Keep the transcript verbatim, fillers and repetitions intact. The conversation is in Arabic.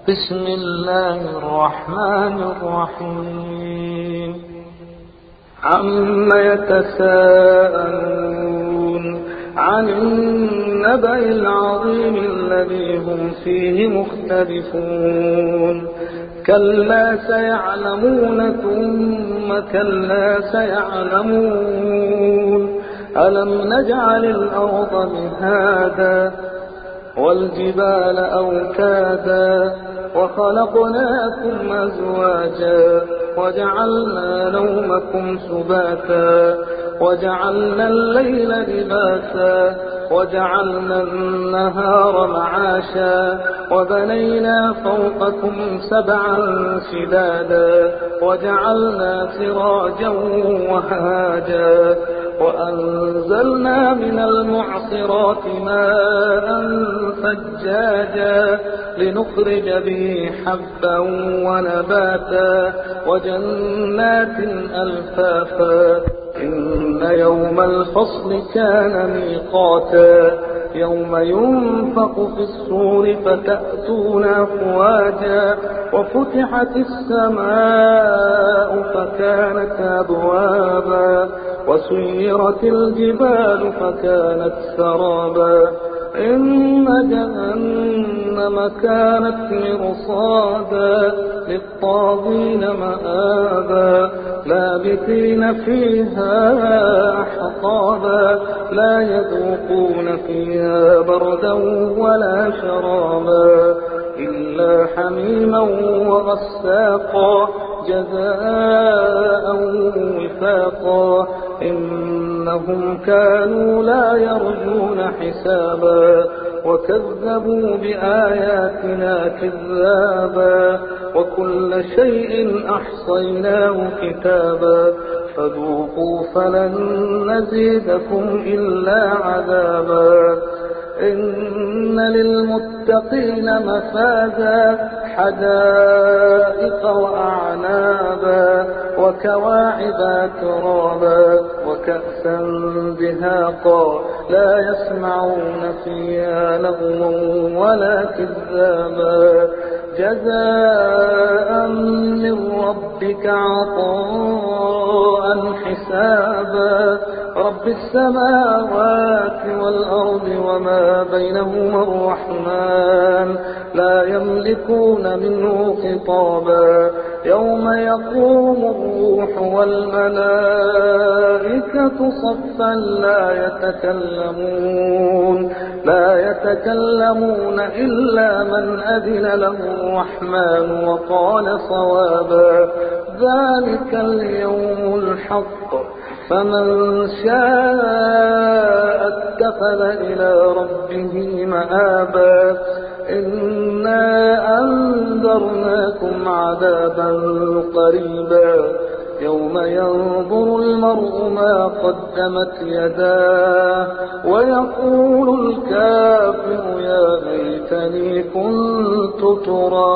بسم الله الرحمن الرحيم عم يتساءلون عن النبأ العظيم الذي هم فيه مختلفون كلا سيعلمون ثم كلا سيعلمون ألم نجعل الأرض مهادا والجبال أوتادا وخلقناكم أزواجا وجعلنا نومكم سباتا وجعلنا الليل لباسا وجعلنا النهار معاشا وبنينا فوقكم سبعا شدادا وجعلنا سراجا وهاجا وأنزلنا من المعصرات ماء ثجاجا لنخرج به حبا ونباتا وجنات ألفافا إن يوم الفصل كان ميقاتا يوم ينفخ في الصور فتأتون أفواجا وفتحت السماء فكانت أبوابا وسيرت الجبال فكانت سرابا إن جهنم كانت مرصادا للطاغين مآبا لابثين فيها أحقابا لا يذوقون فيها بردا ولا شرابا إلا حميما وغساقا جزاء وفاقا إنهم كانوا لا يرجون حسابا وكذبوا بآياتنا كذابا وكل شيء أحصيناه كتابا فذوقوا فلن نزيدكم إلا عذابا إن للمتقين مفازا حدائق وأعنابا وكواعب ترابا وكأسا دهاقا لا يسمعون فيها لغوا ولا كذابا جزاء من ربك عطاء حسابا رب السماوات والأرض وما بينهما الرحمن لا يملكون منه خطابا يوم يقوم الروح والملائكة صفا لا يتكلمون لا يتكلمون إلا من أذن له الرحمن وقال صوابا ذلك اليوم الحق فمن شاء اتخذ إلى ربه مآبا إنا أنذرناكم عذابا قريبا يوم ينظر المرء ما قدمت يداه ويقول الكافر يا ليتني كنت ترابا.